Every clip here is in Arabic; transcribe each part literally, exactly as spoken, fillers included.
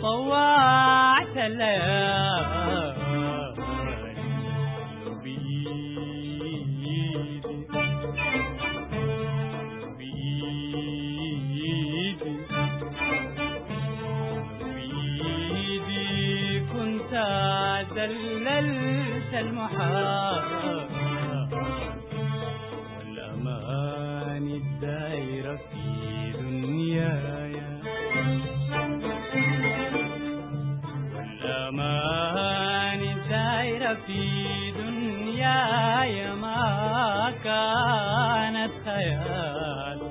طوعت الليالي دللت المحال والأمان الدائرة في دنياي والأمان الدائرة في دنياي ما كانت خيال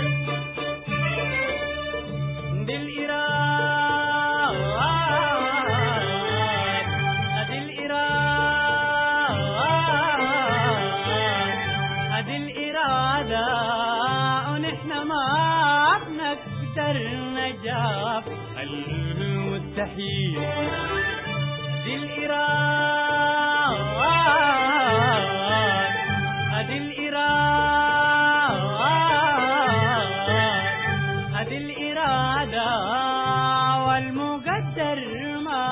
نجاح المستحيل دي الإرادة هذه الإرادة هذه الإرادة والمقدر ما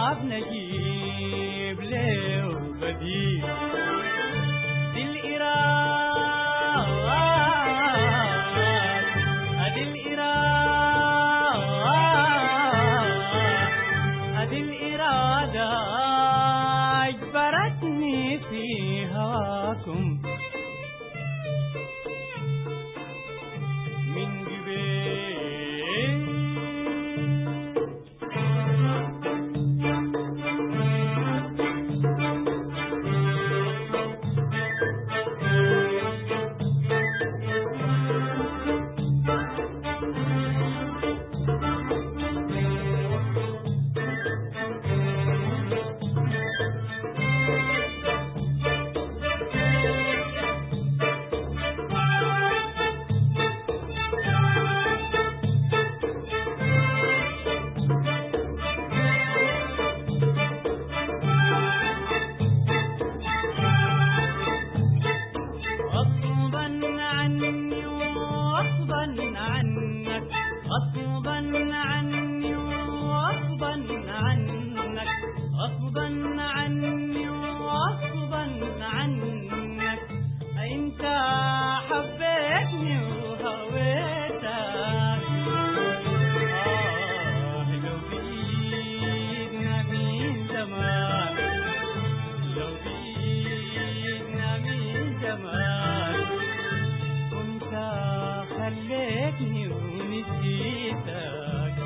بنجيب له بديل دي الإرادة هذه الإرادة أجبرتني في هواكم من قبل غصبا عني وغصبا عنك غصبا عني وغصبا عنك انت حبيتني وهويتك آه لو بإيدنا من زمان لو بإيدنا من زمان كنت خليتني ونسيتك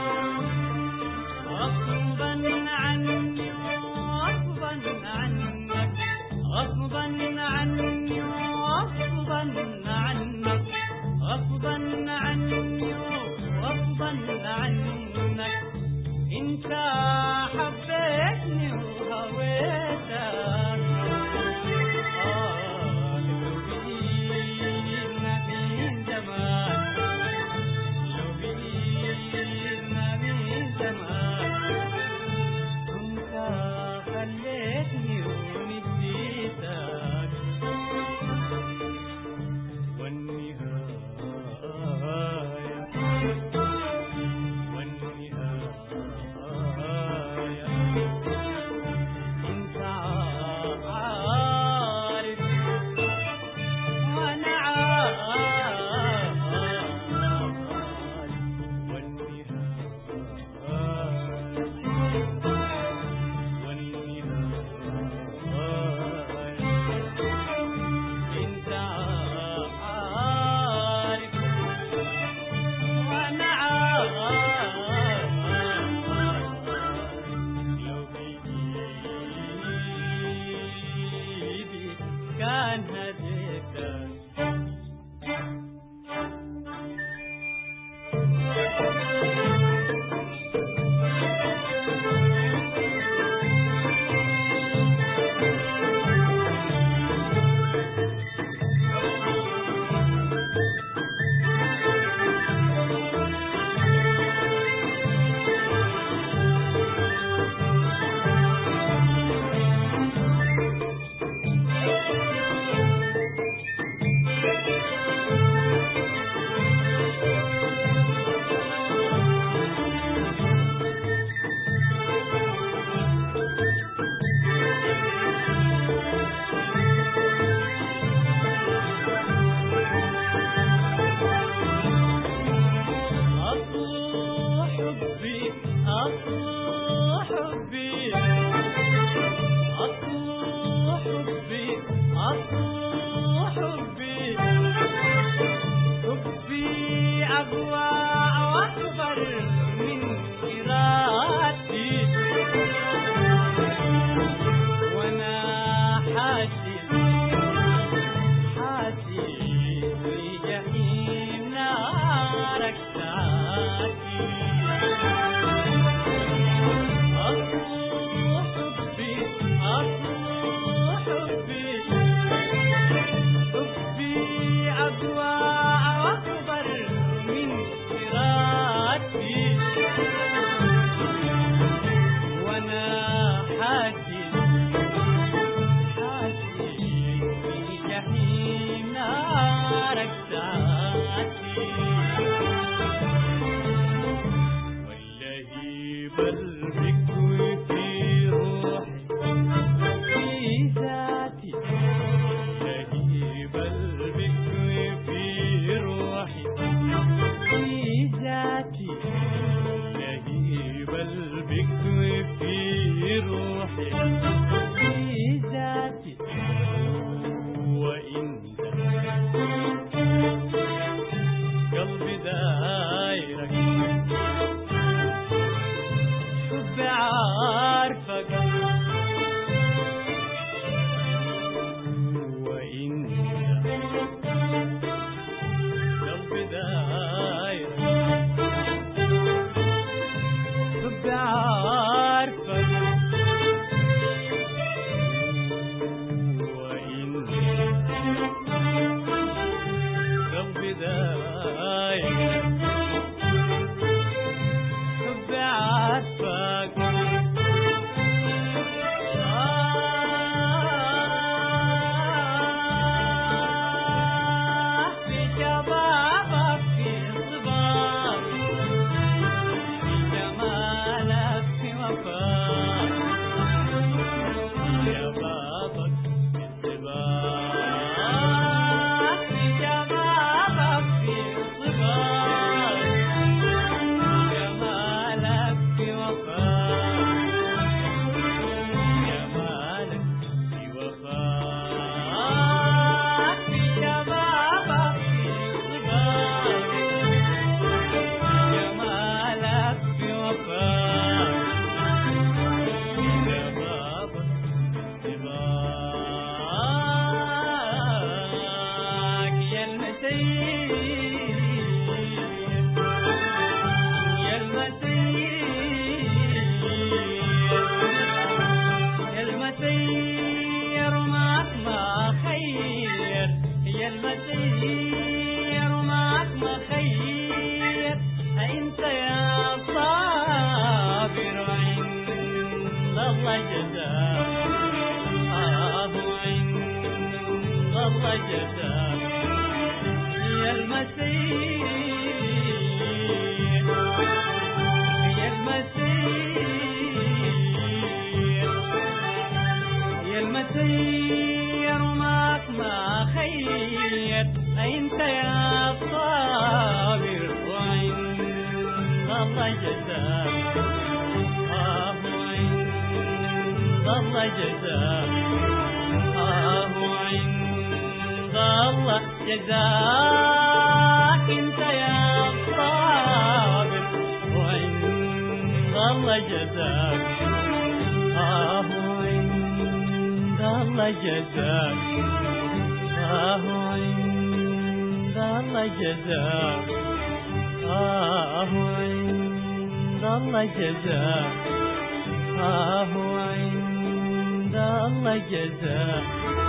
غصبا عني وغصبا عنك غصبا عني وغصبا عنك غصبا عني وغصبا عنك انت حبيتني وهويتك آه لو بإيدنا من زمان لو بإيدنا من زمان كنت خليتني ونسيتك والنهاية والنهاية انت عارف وانا عارف كان هديتك حبي حبي أقوى وأكبر من إرادتي وأنا حاسس حاسس لجحيم نارك ساعتي أصل حبي أصل حبي حبي أقوى وأكبر من إرادتي وأنا حاسس حاسس بجحيم نارك ساعتي واللهيب البكر في روحي في ذاتي لهيب البكر في روحي في ذاتي لهيب البكر في روحي في ذاتي وإنت قلبي دايرك حبي عارفك وإنت قلبي دايرك حبي عارفك وإنت قلبي دايرك حبي عارفك آه في شبابك في صباك في جمالك في وفاك في شبابك في صباك في شبابك في صباك جمالك في وفاك جمالك في وفاك في شبابك في صباك جمالك في وفاك شبابك في صباك يا المسيح يا المسيح يا المسير معك ما خير يا المسير معك ما خير أنت يا صابر عند الله جزاك آه عند الله جزاك يا المسيح يا المسيح يا المسير معك ما خير أنت يا صابر وعند الله جزاك آه عند الله جزاك آه عند الله جزاك أنت يا صابر وعند الله جزاك آه عند الله جزاك آه عند الله جزاك آه عند الله جزاك آه عند الله جزاك